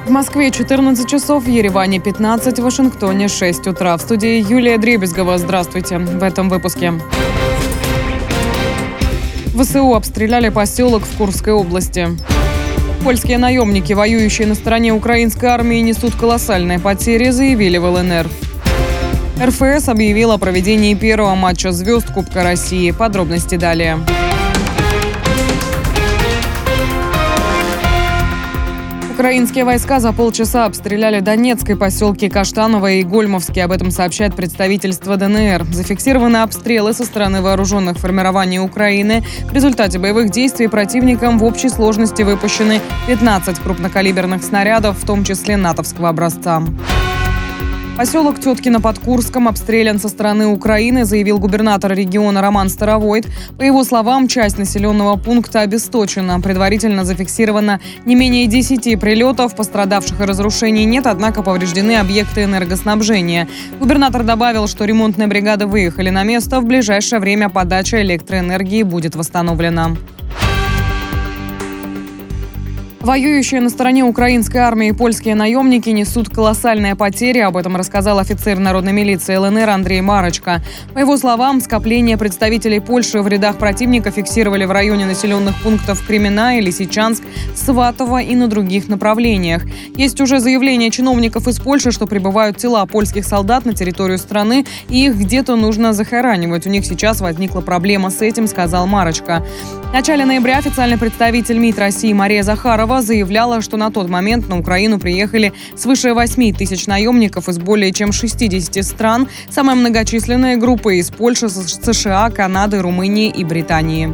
В Москве 14 часов, в Ереване 15, в Вашингтоне 6 утра. В студии Юлия Дребезгова. Здравствуйте. В этом выпуске. ВСУ обстреляли поселок в Курской области. Польские наемники, воюющие на стороне украинской армии, несут колоссальные потери, заявили в ЛНР. РФС объявила о проведении первого матча звезд Кубка России. Подробности далее. Украинские войска за полчаса обстреляли Донецк и поселки Каштаново и Гольмовский. Об этом сообщает представительство ДНР. Зафиксированы обстрелы со стороны вооруженных формирований Украины. В результате боевых действий противником в общей сложности выпущены 15 крупнокалиберных снарядов, в том числе натовского образца. Поселок Теткино под Курском обстрелян со стороны Украины, заявил губернатор региона Роман Старовойт. По его словам, часть населенного пункта обесточена. Предварительно зафиксировано не менее 10 прилетов. Пострадавших и разрушений нет, однако повреждены объекты энергоснабжения. Губернатор добавил, что ремонтные бригады выехали на место. В ближайшее время подача электроэнергии будет восстановлена. Воюющие на стороне украинской армии польские наемники несут колоссальные потери. Об этом рассказал офицер народной милиции ЛНР Андрей Марочка. По его словам, скопление представителей Польши в рядах противника фиксировали в районе населенных пунктов Кремена и Лисичанск, Сватово и на других направлениях. Есть уже заявления чиновников из Польши, что прибывают тела польских солдат на территорию страны, и их где-то нужно захоранивать. У них сейчас возникла проблема с этим, сказал Марочка. В начале ноября официальный представитель МИД России Мария Захарова заявляла, что на тот момент на Украину приехали свыше 8 тысяч наемников из более чем 60 стран. Самая многочисленная группа из Польши, США, Канады, Румынии и Британии.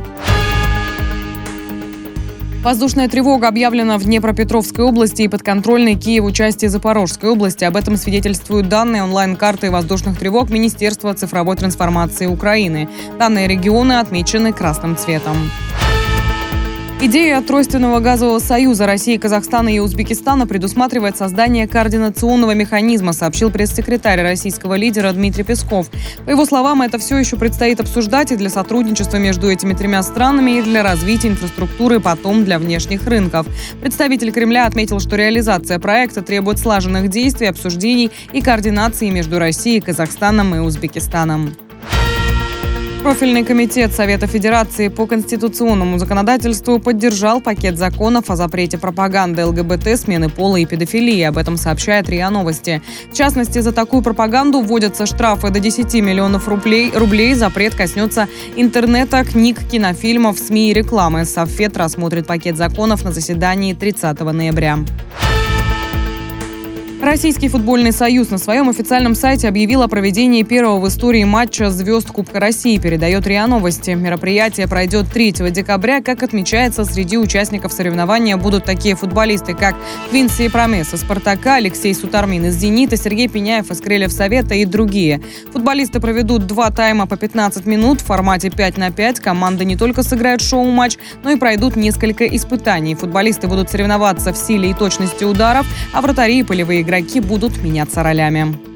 Воздушная тревога объявлена в Днепропетровской области и подконтрольной Киеву части Запорожской области. Об этом свидетельствуют данные онлайн-карты воздушных тревог Министерства цифровой трансформации Украины. Данные регионы отмечены красным цветом. Идея Тройственного газового союза России, Казахстана и Узбекистана предусматривает создание координационного механизма, сообщил пресс-секретарь российского лидера Дмитрий Песков. По его словам, это все еще предстоит обсуждать и для сотрудничества между этими тремя странами, и для развития инфраструктуры, потом для внешних рынков. Представитель Кремля отметил, что реализация проекта требует слаженных действий, обсуждений и координации между Россией, Казахстаном и Узбекистаном. Профильный комитет Совета Федерации по конституционному законодательству поддержал пакет законов о запрете пропаганды ЛГБТ, смены пола и педофилии. Об этом сообщает РИА Новости. В частности, за такую пропаганду вводятся штрафы до 10 миллионов рублей. Запрет коснется интернета, книг, кинофильмов, СМИ и рекламы. Совфед рассмотрит пакет законов на заседании 30 ноября. Российский футбольный союз на своем официальном сайте объявил о проведении первого в истории матча звезд Кубка России, передает РИА Новости. Мероприятие пройдет 3 декабря. Как отмечается, среди участников соревнования будут такие футболисты, как Квинси Промес из «Спартака», Алексей Сутармин из «Зенита», Сергей Пеняев из «Крыльев Совета» и другие. Футболисты проведут 2 тайма по 15 минут в формате 5-на-5. Команды не только сыграют шоу-матч, но и пройдут несколько испытаний. Футболисты будут соревноваться в силе и точности ударов, а вратари и полевые игроки будут меняться ролями.